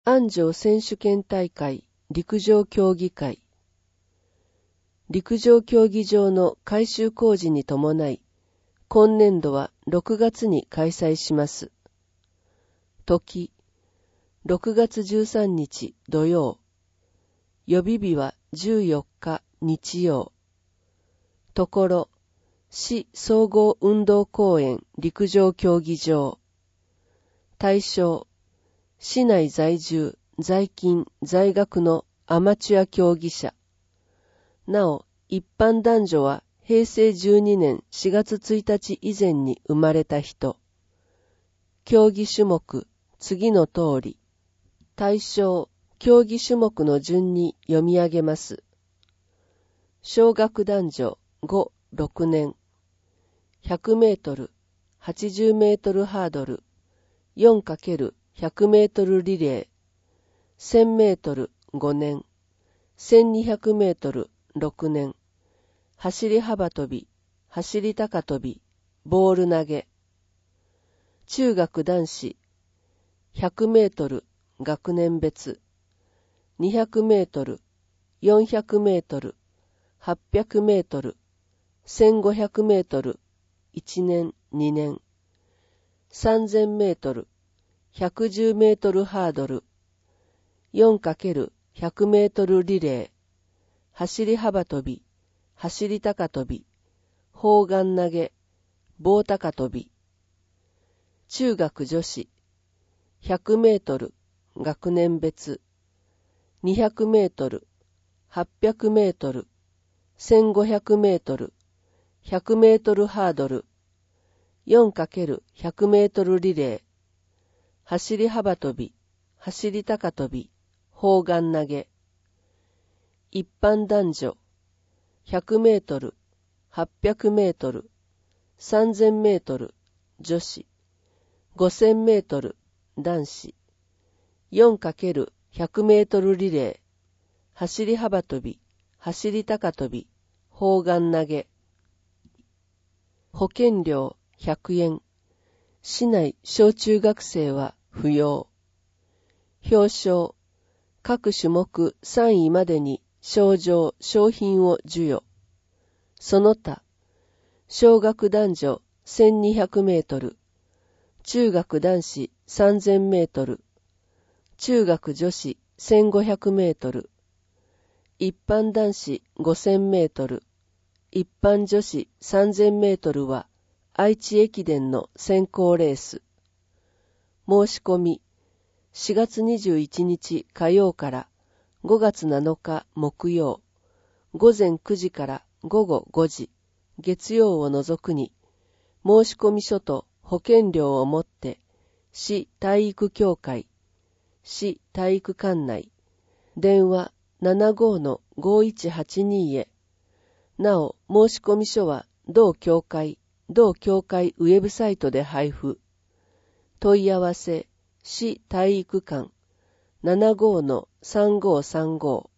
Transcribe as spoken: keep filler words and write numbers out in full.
安城選手権大会陸上競技会。陸上競技場の改修工事に伴い、今年度はろくがつに開催します。時、ろくがつじゅうさんにち土曜。予備日はじゅうよっか日曜。ところ、市総合運動公園陸上競技場。対象、市内在住、在勤、在学のアマチュア競技者。なお、一般男女はへいせいじゅうにねんしがつついたち以前に生まれた人。競技種目、次の通り。対象、競技種目の順に読み上げます。小学男女ご、ろくねん。ひゃくメートル、はちじゅうメートルハードル、よんかけるひゃくメートルリレー、せんメートルごねん、せんにひゃくメートルろくねん、走り幅跳び、走り高跳び、ボール投げ。中学男子、ひゃくメートル学年別、にひゃくメートル、よんひゃくメートル、はっぴゃくメートル、せんごひゃくメートル、いちねん、にねん、さんぜんメートル、ひゃくじゅうメートルハードル、よんかけるひゃくメートルリレー、走り幅跳び、走り高跳び、砲丸投げ、棒高跳び。中学女子、ひゃくメートル学年別、にひゃくメートル、はっぴゃくメートル、せんごひゃくメートル、ひゃくメートルハードル、よんかけるひゃくメートルリレー、走り幅跳び、走り高跳び、砲丸投げ。一般男女、ひゃくメートル、はっぴゃくメートル、さんぜんメートル、女子、ごせんメートル、男子、よんかけるひゃくメートルリレー、走り幅跳び、走り高跳び、砲丸投げ。保険料ひゃくえん。市内小中学生は不要。表彰、各種目さんいまでに賞状、賞品を授与。その他、小学男女せんにひゃくメートル、中学男子さんぜんメートル、中学女子せんごひゃくメートル、一般男子ごせんメートル、一般女子さんぜんメートルは愛知駅伝の選考レース。申し込み、しがつにじゅういちにち火曜からごがつなのか木曜、ごぜんくじからごごごじ、月曜を除くに、申し込み書と保険料をもって、市体育協会、市体育館内、電話 ななご のごいちはちに へ。なお、申し込み書は同協会、同協会ウェブサイトで配布。問い合わせ、市体育館 ななご のさんごさんご。